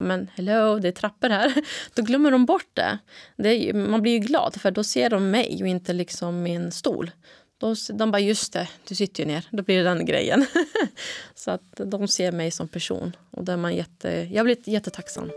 men hello, det är trappor här. Då glömmer de bort det. Man blir ju glad för då ser de mig och inte liksom min stol. De bara, just det, du sitter ju ner. Då blir det den grejen. Så att de ser mig som person. Och där jag blir jättetacksam.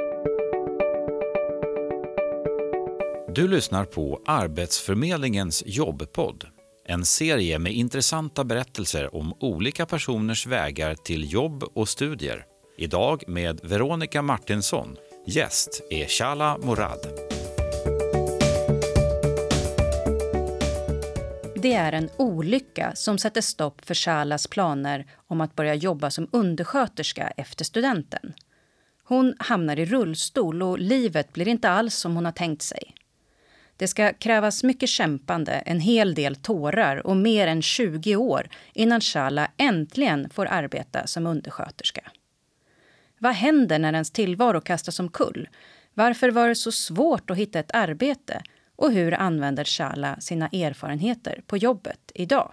Du lyssnar på Arbetsförmedlingens jobbpodd. En serie med intressanta berättelser om olika personers vägar till jobb och studier. Idag med Veronica Martinsson. Gäst är Shala Morad. Det är en olycka som sätter stopp för Shalas planer om att börja jobba som undersköterska efter studenten. Hon hamnar i rullstol och livet blir inte alls som hon har tänkt sig. Det ska krävas mycket kämpande, en hel del tårar och mer än 20 år innan Shala äntligen får arbeta som undersköterska. Vad händer när ens tillvaro kastas omkull? Varför var det så svårt att hitta ett arbete? Och hur använder Shala sina erfarenheter på jobbet idag?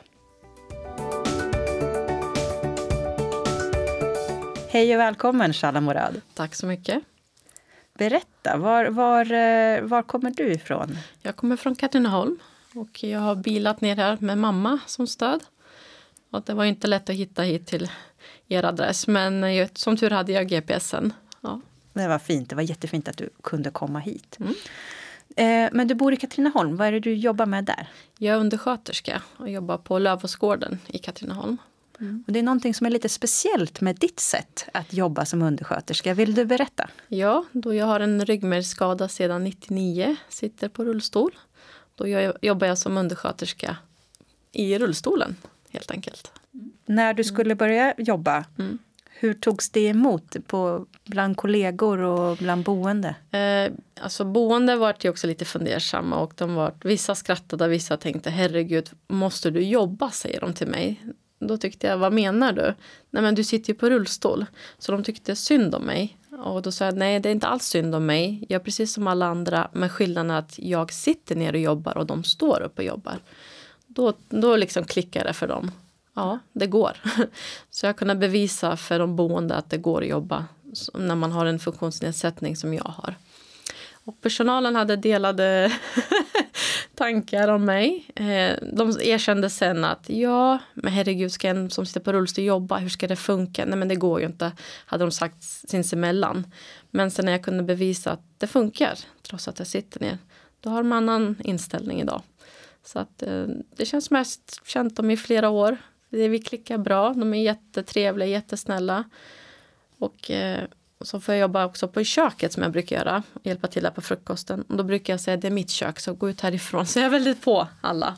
Hej och välkommen Shala Morad. Tack så mycket. Berätta, var kommer du ifrån? Jag kommer från Katrineholm och jag har bilat ner här med mamma som stöd. Och det var inte lätt att hitta hit till er adress, men som tur hade jag GPSen. Ja. Det var fint, det var jättefint att du kunde komma hit. Men du bor i Katrineholm, vad är det du jobbar med där? Jag är undersköterska och jobbar på Lövåsgården i Katrineholm. Och det är någonting som är lite speciellt med ditt sätt att jobba som undersköterska. Vill du berätta? Ja, då jag har en ryggmärgsskada sedan 99, sitter på rullstol. Då jobbar jag som undersköterska i rullstolen helt enkelt. När du skulle börja jobba, hur togs det emot bland kollegor och bland boende? Alltså boende var ju också lite fundersamma och vissa skrattade, vissa tänkte herregud, måste du jobba, säger de till mig. Då tyckte jag, vad menar du? Nej men du sitter ju på rullstol. Så de tyckte synd om mig. Och då sa jag, nej det är inte alls synd om mig. Jag är precis som alla andra. Men skillnaden är att jag sitter ner och jobbar och de står upp och jobbar. Då liksom klickar det för dem. Ja, det går. Så jag kunde bevisa för de boende att det går att jobba när man har en funktionsnedsättning som jag har. Och personalen hade delade tankar om mig. De erkände sen att ja, men herregud, ska en som sitter på rullstol jobba? Hur ska det funka? Nej men det går ju inte, hade de sagt sinsemellan. Men sen när jag kunde bevisa att det funkar, trots att jag sitter ner, då har de annan inställning idag. Så att det känns mest känt om i flera år. Vi klickar bra, de är jättetrevliga, jättesnälla. Och så får jag jobba också på köket som jag brukar göra. Hjälpa till där på frukosten. Och då brukar jag säga att det är mitt kök, så gå ut härifrån. Så jag är väldigt på alla.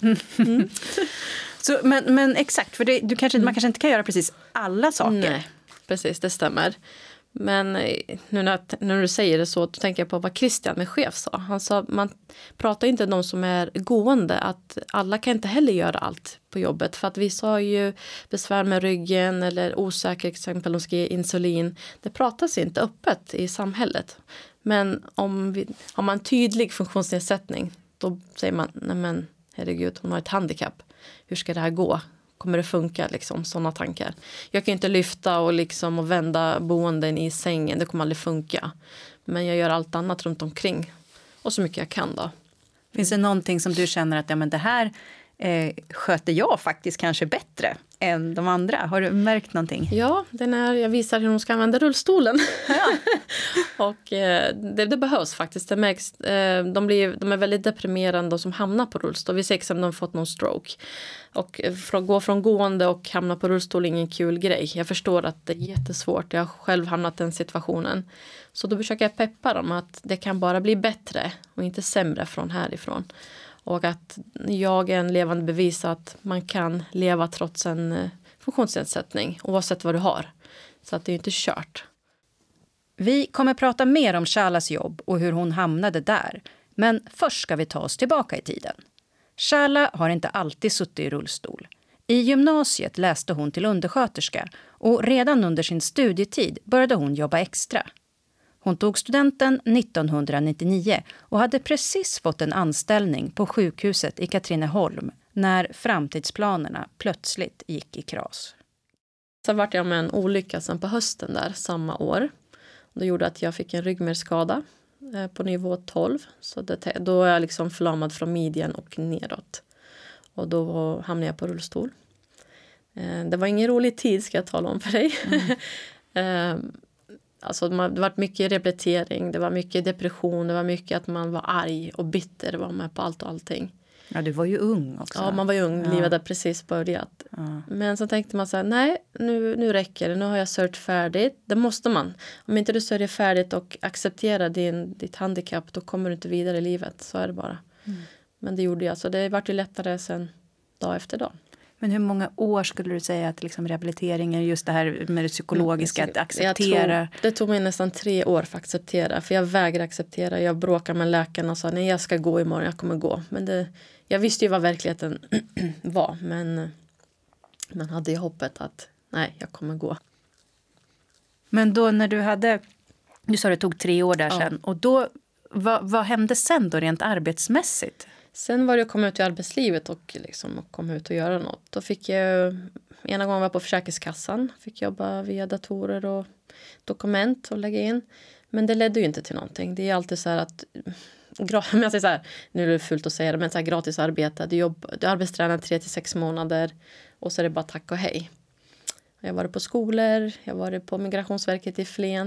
Så, men exakt, för man kanske inte kan göra precis alla saker. Nej, precis, det stämmer. Men nu när du säger det så tänker jag på vad Christian, min chef, sa. Han sa, man pratar inte om de som är gående, att alla kan inte heller göra allt på jobbet. För att vissa har ju besvär med ryggen eller osäker, exempel de ska ge insulin. Det pratas inte öppet i samhället. Men har man tydlig funktionsnedsättning, då säger man, nej men herregud, hon har ett handikapp. Hur ska det här gå? Kommer det funka liksom, sådana tankar. Jag kan inte lyfta och vända boenden i sängen, det kommer aldrig funka. Men jag gör allt annat runt omkring. Och så mycket jag kan då. Finns det någonting som du känner att det här sköter jag faktiskt kanske bättre än de andra? Har du märkt någonting? Ja, det är när jag visar hur de ska använda rullstolen. Ja. Och det behövs faktiskt. Det märks, de är väldigt deprimerande som hamnar på rullstol. Vi ser exempel de har fått någon stroke. Och gå från gående och hamna på rullstol är ingen kul grej. Jag förstår att det är jättesvårt. Jag har själv hamnat i den situationen. Så då försöker jag peppa dem att det kan bara bli bättre och inte sämre från härifrån. Och att jag är en levande bevis att man kan leva trots en funktionsnedsättning oavsett vad du har. Så att det är inte kört. Vi kommer prata mer om Shalas jobb och hur hon hamnade där. Men först ska vi ta oss tillbaka i tiden. Shala har inte alltid suttit i rullstol. I gymnasiet läste hon till undersköterska och redan under sin studietid började hon jobba extra. Hon tog studenten 1999 och hade precis fått en anställning på sjukhuset i Katrineholm när framtidsplanerna plötsligt gick i kras. Så vart jag med en olycka sen på hösten där samma år. Det gjorde att jag fick en ryggmärgsskada på nivå 12. Så då är jag liksom förlamad från midjan och neråt. Och då hamnade jag på rullstol. Det var ingen rolig tid, ska jag tala om för dig. Alltså det var mycket rehabilitering, det var mycket depression, det var mycket att man var arg och bitter, var med på allt och allting. Ja, du var ju ung också. Ja, man var ju ung, livet hade precis börjat. Ja. Men så tänkte man så här, nej, nu räcker det, nu har jag sörjt färdigt. Det måste man. Om inte du sörjer färdigt och accepterar ditt handikapp, då kommer du inte vidare i livet, så är det bara. Men det gjorde jag, så det vart ju lättare sen dag efter dag. Men hur många år skulle du säga att liksom rehabiliteringen, just det här med det psykologiska, att acceptera? Det tog mig nästan 3 år för att acceptera. För jag vägrar acceptera. Jag bråkade med läkaren och sa, nej, jag ska gå imorgon, jag kommer gå. Men jag visste ju vad verkligheten var. Men man hade ju hoppet att, nej, jag kommer gå. Men då när du sa det tog 3 år där sen. Och då, vad hände sen då rent arbetsmässigt? Sen var det att komma ut i arbetslivet och komma ut och göra något. Då fick jag, ena gången var jag på Försäkringskassan. Fick jobba via datorer och dokument och lägga in. Men det ledde ju inte till någonting. Det är alltid så här att, men jag säger så här, nu är det fult att säga det, men så här gratis arbete. Du arbetstränar 3 till 6 månader och så är det bara tack och hej. Jag har varit på skolor, jag har varit på Migrationsverket i Flen.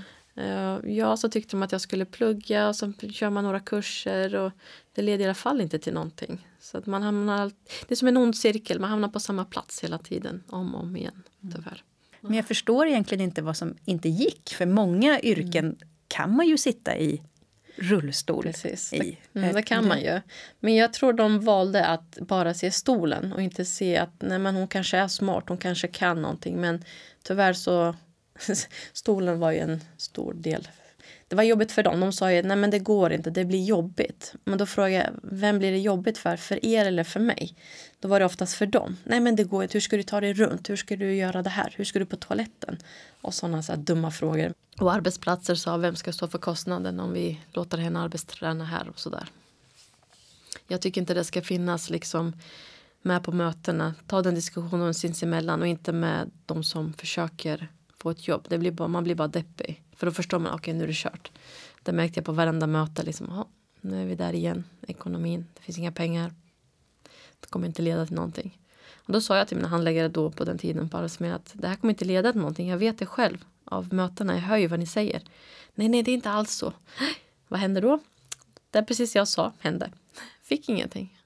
Ja, så tyckte de att jag skulle plugga och så kör man några kurser och det leder i alla fall inte till någonting. Så att man hamnar, det är som en ond cirkel, man hamnar på samma plats hela tiden, om och om igen, tyvärr. Men jag förstår egentligen inte vad som inte gick, för många yrken kan man ju sitta i rullstol. Precis, det kan man ju. Men jag tror de valde att bara se stolen och inte se att nej, men hon kanske är smart, hon kanske kan någonting, men tyvärr så stolen var ju en stor del. Det var jobbigt för dem. De sa ju, nej men det går inte, det blir jobbigt. Men då frågade jag, vem blir det jobbigt för er eller för mig? Då var det oftast för dem. Nej men det går inte, hur ska du ta dig runt? Hur ska du göra det här? Hur ska du på toaletten? Och sådana så här dumma frågor. Och arbetsplatser sa, vem ska stå för kostnaden om vi låter henne arbetsträna här och sådär. Jag tycker inte det ska finnas med på mötena. Ta den diskussionen sinsemellan och inte med de som försöker få ett jobb. Man blir bara deppig. För då förstår man, okej, nu är det kört. Det märkte jag på varenda möte. Nu är vi där igen. Ekonomin, det finns inga pengar. Det kommer inte leda till någonting. Och då sa jag till mina handläggare då på den tiden på Arbetsförmedlingen att det här kommer inte leda till någonting. Jag vet det själv av mötena. Jag hör ju vad ni säger. Nej, det är inte alls så. Vad händer då? Det är precis jag sa hände. Fick ingenting.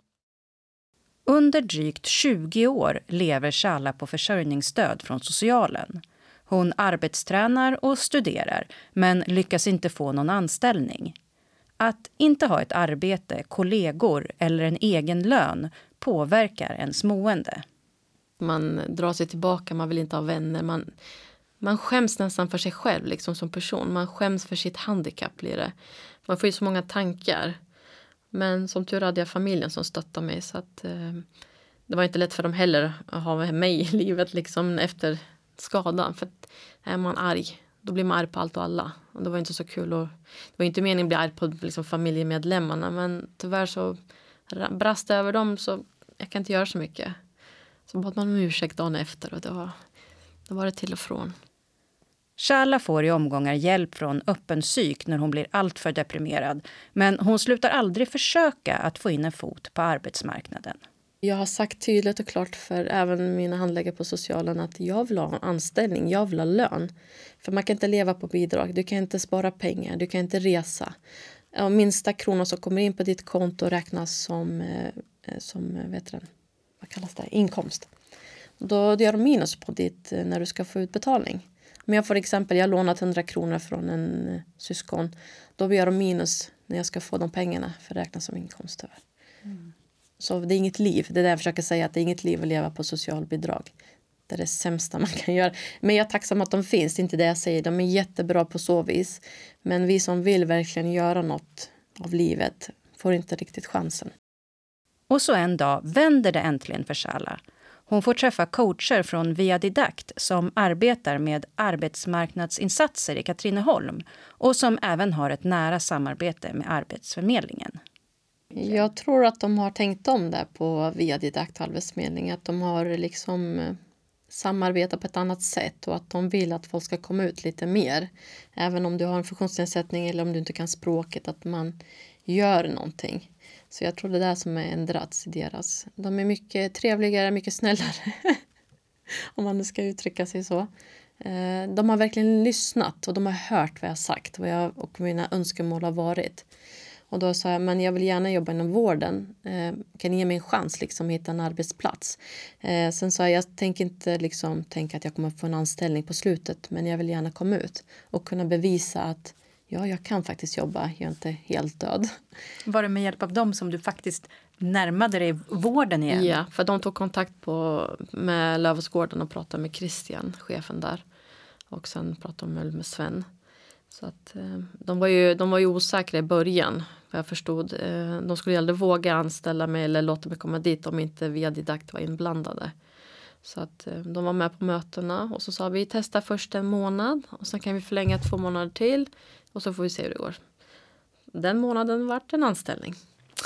Under drygt 20 år lever Shala på försörjningsstöd från socialen. Hon arbetstränar och studerar, men lyckas inte få någon anställning. Att inte ha ett arbete, kollegor eller en egen lön påverkar ens mående. Man drar sig tillbaka, man vill inte ha vänner. Man skäms nästan för sig själv som person. Man skäms för sitt handikapp blir det. Man får ju så många tankar. Men som tur hade jag familjen som stöttade mig. Så att, det var inte lätt för dem heller att ha mig i livet efter skadan. För att är man arg, då blir man arg på allt och alla. Och det var inte så kul. Det var inte meningen att bli arg på familjemedlemmarna. Men tyvärr så brast det över dem, så jag kan inte göra så mycket. Så bad man om ursäkt dagen efter och då var det till och från. Shala får i omgångar hjälp från öppen psyk när hon blir alltför deprimerad. Men hon slutar aldrig försöka att få in en fot på arbetsmarknaden. Jag har sagt tydligt och klart för även mina handläggare på socialen att jag vill ha en anställning, jag vill ha lön. För man kan inte leva på bidrag, du kan inte spara pengar, du kan inte resa. Och minsta krona som kommer in på ditt konto räknas som vad kallas det? Inkomst. Då gör de minus på ditt när du ska få utbetalning. Om jag får exempel, jag har lånat 100 kronor från en syskon. Då gör de minus när jag ska få de pengarna för att räknas som inkomst. Så det är inget liv. Det är det jag försöker säga, att det är inget liv att leva på socialbidrag. Det är det sämsta man kan göra. Men jag är tacksam att de finns, det är inte det jag säger. De är jättebra på så vis. Men vi som vill verkligen göra något av livet får inte riktigt chansen. Och så en dag vänder det äntligen för Shala. Hon får träffa coacher från Viadidakt som arbetar med arbetsmarknadsinsatser i Katrineholm och som även har ett nära samarbete med Arbetsförmedlingen. Jag tror att de har tänkt om där på Viadidakt Arbetsförmedling. Att de har samarbeta på ett annat sätt och att de vill att folk ska komma ut lite mer. Även om du har en funktionsnedsättning eller om du inte kan språket, att man gör någonting. Så jag tror det är det som är ändrats i deras. De är mycket trevligare, mycket snällare. Om man nu ska uttrycka sig så. De har verkligen lyssnat och de har hört vad jag har sagt. Vad jag och mina önskemål har varit. Och då sa jag, men jag vill gärna jobba inom vården. Kan ni ge mig en chans liksom hitta en arbetsplats? Sen sa jag tänker inte liksom tänka att jag kommer få en anställning på slutet. Men jag vill gärna komma ut och kunna bevisa att ja, jag kan faktiskt jobba. Jag är inte helt död. Var det med hjälp av dem som du faktiskt närmade dig vården igen? Ja, för de tog kontakt med Lövåsgården och pratade med Christian, chefen där. Och sen pratade de med Sven. Så att de var ju osäkra i början, vad jag förstod. De skulle aldrig våga anställa mig eller låta mig komma dit om inte Via Didakt var inblandade. Så att de var med på mötena och så sa vi testa först en månad och sen kan vi förlänga 2 månader till och så får vi se hur det går. Den månaden vart en anställning.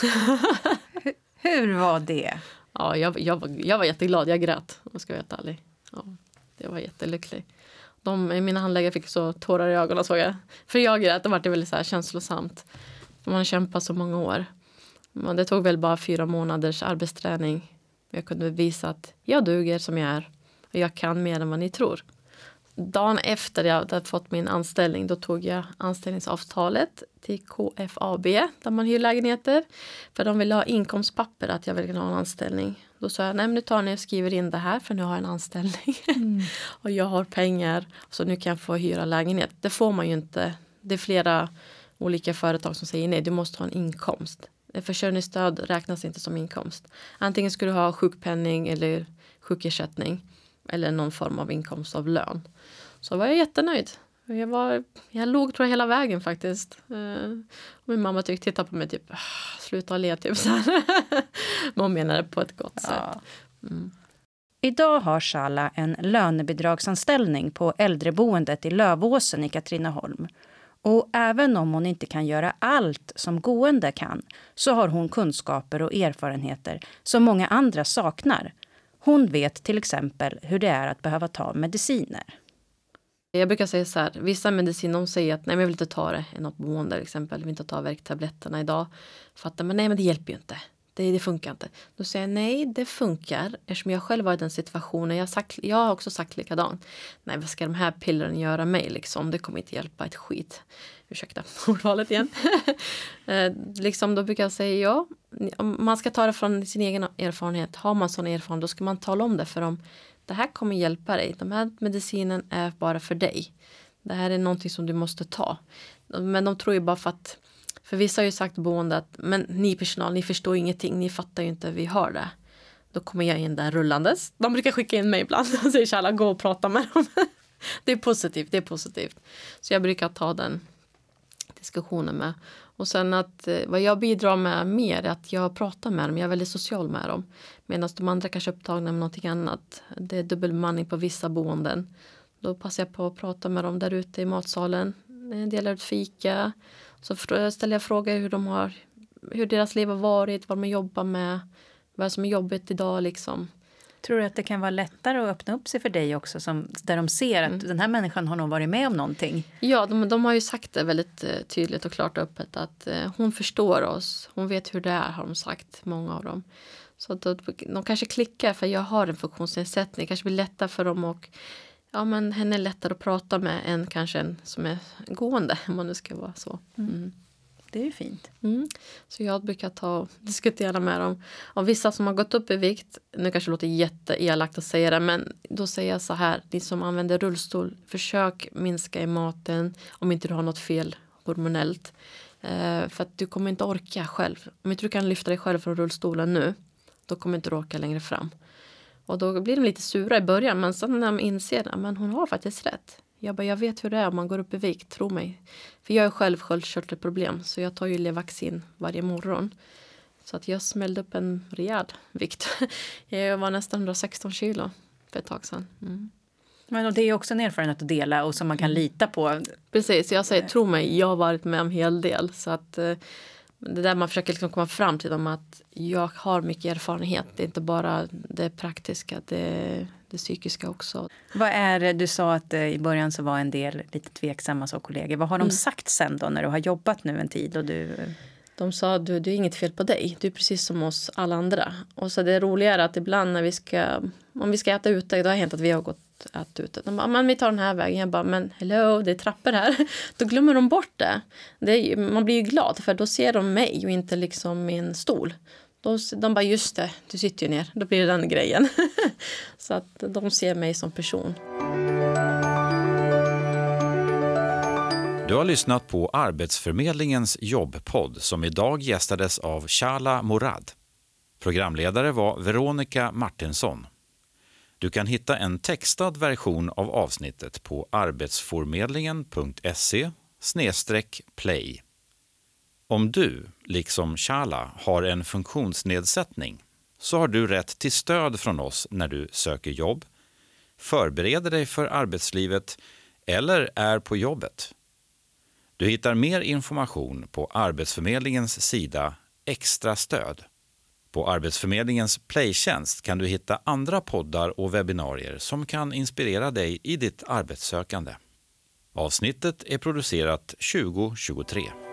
Hur var det? Ja, jag var jätteglad. Jag grät, om jag ska vara helt ärlig. Ja, det var jättelycklig. Mina handläggare fick så tårar i ögonen, såg jag. För jag grät, det var det väldigt så här känslosamt. För man har kämpat så många år. Men det tog väl bara 4 månaders arbetsträning. Jag kunde visa att jag duger som jag är. Och jag kan mer än vad ni tror. Dagen efter jag hade fått min anställning, då tog jag anställningsavtalet till KFAB, där man hyr lägenheter. För de ville ha inkomstpapper att jag ville ha en anställning. Då sa jag, nej men nu tar ni och skriver in det här för nu har jag en anställning. Och jag har pengar, så nu kan jag få hyra lägenhet. Det får man ju inte. Det är flera olika företag som säger nej, du måste ha en inkomst. Försörjningsstöd räknas inte som inkomst. Antingen skulle du ha sjukpenning eller sjukersättning. Eller någon form av inkomst av lön. Så var jag jättenöjd. Jag låg tror jag hela vägen faktiskt. Min mamma tittade på mig typ, sluta le typ så här. Men hon menade på ett gott sätt. Mm. Idag har Shala en lönebidragsanställning på äldreboendet i Lövåsen i Katrineholm. Och även om hon inte kan göra allt som gående kan, så har hon kunskaper och erfarenheter som många andra saknar. Hon vet till exempel hur det är att behöva ta mediciner. Jag brukar säga så här, vissa mediciner de säger att nej men jag vill inte ta det i något boende till exempel. Jag vill inte ta värktabletterna idag. Fattar men nej men det hjälper ju inte. Det funkar inte. Då säger jag nej det funkar. Eftersom jag själv var i den situationen. Jag har också sagt likadant. Nej vad ska de här pillren göra mig liksom. Det kommer inte hjälpa ett skit. Ursäkta ordvalet igen. Liksom då brukar jag säga ja. Om man ska ta det från sin egen erfarenhet. Har man sån erfarenhet då ska man tala om det för dem. Det här kommer hjälpa dig. De här medicinen är bara för dig. Det här är någonting som du måste ta. Men de tror ju bara för vissa har ju sagt boende att men ni personal, ni förstår ingenting. Ni fattar ju inte, vi har det. Då kommer jag in där rullandes. De brukar skicka in mig ibland och säger Shala, gå och prata med dem. Det är positivt. Så jag brukar ta den diskussionen med. Och sen att vad jag bidrar med mer är att jag pratar med dem. Jag är väldigt social med dem. Medan de andra kanske är upptagna med någonting annat. Det är dubbelbemanning på vissa boenden. Då passar jag på att prata med dem där ute i matsalen. Delar ut fika. Så ställer jag frågor hur deras liv har varit. Vad de jobbar med. Vad som är jobbigt idag liksom. Tror du att det kan vara lättare att öppna upp sig för dig också? Där de ser att den här människan har nog varit med om någonting. Ja, de har ju sagt det väldigt tydligt och klart och öppet. Att hon förstår oss. Hon vet hur det är, har de sagt. Många av dem. Så att de kanske klickar för jag har en funktionsnedsättning. Det kanske blir lättare för dem och ja, men henne är lättare att prata med än kanske en som är gående. Om man nu ska vara så. Mm. Det är ju fint. Så jag brukar diskutera med dem. Och vissa som har gått upp i vikt, nu kanske det låter jätteelakt att säga det, men då säger jag så här, ni som använder rullstol, försök minska i maten om inte du har något fel hormonellt. För att du kommer inte orka själv. Om inte du kan lyfta dig själv från rullstolen nu, då kommer inte du orka längre fram. Och då blir de lite sura i början, men sen när de inser att hon har faktiskt rätt. Jag vet hur det är om man går upp i vikt, tro mig. För jag är själv sköldkörtelproblem så jag tar ju Levaxin varje morgon. Så att jag smällde upp en rejäl vikt. Jag var nästan 116 kilo för ett tag sedan. Men och det är också en erfarenhet att dela och som man kan lita på. Precis, jag säger tro mig, jag har varit med om en hel del. Så att Det där man försöker liksom komma fram till dem att jag har mycket erfarenhet. Det är inte bara det praktiska, det psykiska också. Vad är det du sa att i början så var en del lite tveksamma som kollegor? Vad har de sagt sen då när du har jobbat nu en tid? Och De sa du är inget fel på dig. Du är precis som oss alla andra. Och så det roliga är att ibland när om vi ska äta ute, då har det hänt att vi har gått att ute. De bara, men vi tar den här vägen. Jag bara, men hello, det är trappor här. Då glömmer de bort det. Man blir ju glad för då ser de mig och inte liksom min stol. De bara, just det, du sitter ju ner. Då blir det den grejen. Så att de ser mig som person. Du har lyssnat på Arbetsförmedlingens jobbpodd som idag gästades av Shala Morad. Programledare var Veronica Martinsson. Du kan hitta en textad version av avsnittet på arbetsförmedlingen.se/play. Om du, liksom Shala, har en funktionsnedsättning så har du rätt till stöd från oss när du söker jobb, förbereder dig för arbetslivet eller är på jobbet. Du hittar mer information på Arbetsförmedlingens sida Extra stöd. På Arbetsförmedlingens playtjänst kan du hitta andra poddar och webbinarier som kan inspirera dig i ditt arbetssökande. Avsnittet är producerat 2023.